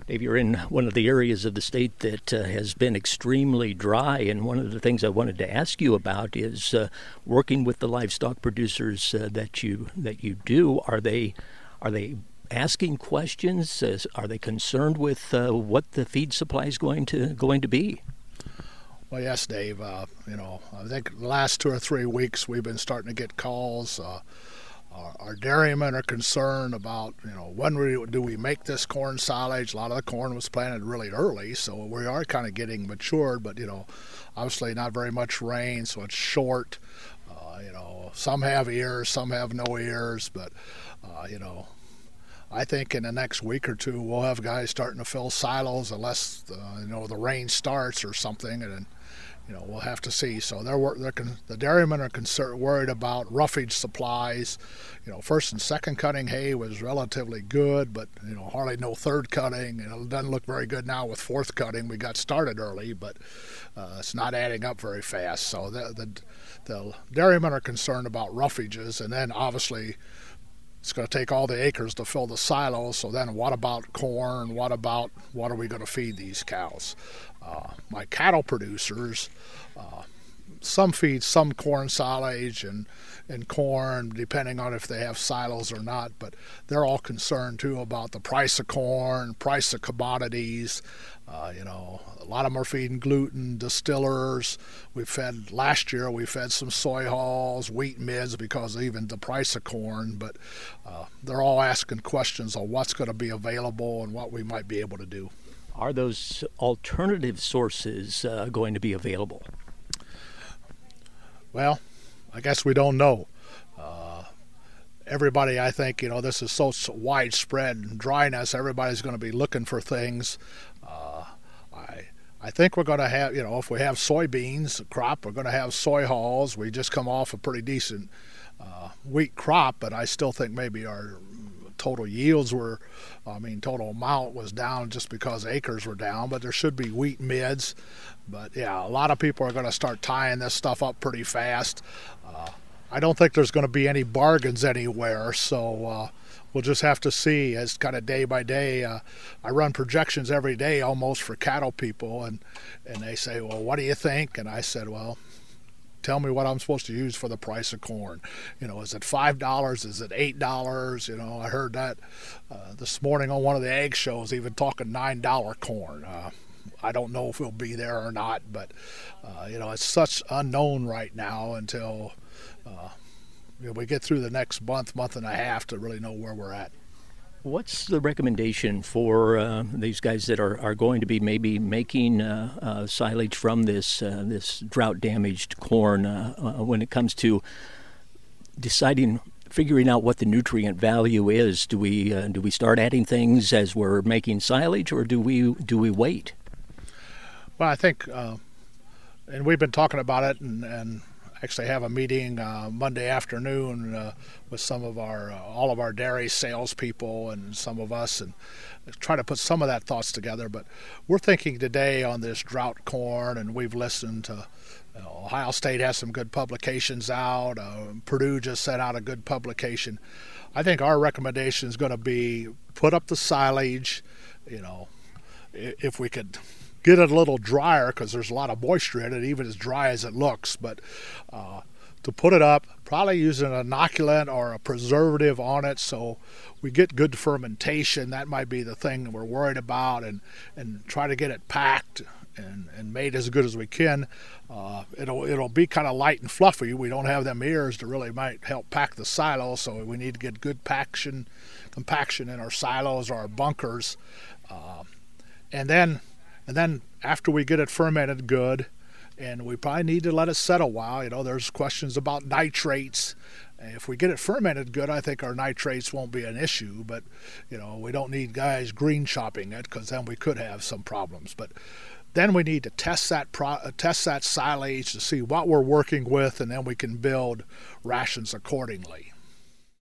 Dave, you're in one of the areas of the state that has been extremely dry, and one of the things I wanted to ask you about is working with the livestock producers that you do. Are they asking questions? Are they concerned with what the feed supply is going to be? Well, yes, Dave. I think the last 2 or 3 weeks we've been starting to get calls. Our dairymen are concerned about, when do we make this corn silage? A lot of the corn was planted really early, so we are kind of getting matured, but, obviously not very much rain, so it's short. Some have ears, some have no ears, but, I think in the next week or two we'll have guys starting to fill silos unless, the rain starts or something, and then, we'll have to see. So the dairymen are worried about roughage supplies. First and second cutting hay was relatively good, but hardly no third cutting. It doesn't look very good now with fourth cutting. We got started early, but it's not adding up very fast. So the dairymen are concerned about roughages, and then obviously it's going to take all the acres to fill the silos. So then what about corn? What are we going to feed these cows? My cattle producers, some feed some corn silage and corn, depending on if they have silos or not, but they're all concerned too about the price of corn, price of commodities. A lot of them are feeding gluten, distillers. Last year we fed some soy hulls, wheat midds because of even the price of corn, but they're all asking questions on what's going to be available and what we might be able to do. Are those alternative sources going to be available? Well, I guess we don't know. Everybody, I think, this is so widespread dryness, everybody's going to be looking for things. I think we're going to have, if we have soybeans crop, we're going to have soy hulls. We just come off a pretty decent wheat crop, but I still think maybe our total yields total amount was down just because acres were down, but there should be wheat midds. But yeah, a lot of people are going to start tying this stuff up pretty fast. I don't think there's going to be any bargains anywhere, so we'll just have to see as kind of day by day. I run projections every day almost for cattle people, and they say, well, what do you think? And I said, well, tell me what I'm supposed to use for the price of corn. Is it $5? Is it $8? I heard that this morning on one of the ag shows, even talking $9 corn. I don't know if we'll be there or not, but it's such unknown right now until we get through the next month and a half to really know where we're at. What's the recommendation for these guys that are going to be maybe making silage from this drought-damaged corn when it comes to figuring out what the nutrient value is? Do we start adding things as we're making silage, or do we wait? Well, I think, and we've been talking about it, and actually have a meeting Monday afternoon with some of all of our dairy salespeople and some of us, and try to put some of that thoughts together. But we're thinking today on this drought corn, and we've listened to Ohio State has some good publications out. Purdue just sent out a good publication. I think our recommendation is going to be put up the silage. If we could get it a little drier, because there's a lot of moisture in it, even as dry as it looks. But to put it up, probably use an inoculant or a preservative on it so we get good fermentation. That might be the thing that we're worried about, and try to get it packed and made as good as we can. It'll be kind of light and fluffy. We don't have them ears to really might help pack the silo, so we need to get good compaction in our silos or our bunkers. And then after we get it fermented good, and we probably need to let it set a while. There's questions about nitrates. If we get it fermented good, I think our nitrates won't be an issue. But, we don't need guys green chopping it, because then we could have some problems. But then we need to test that silage to see what we're working with, and then we can build rations accordingly.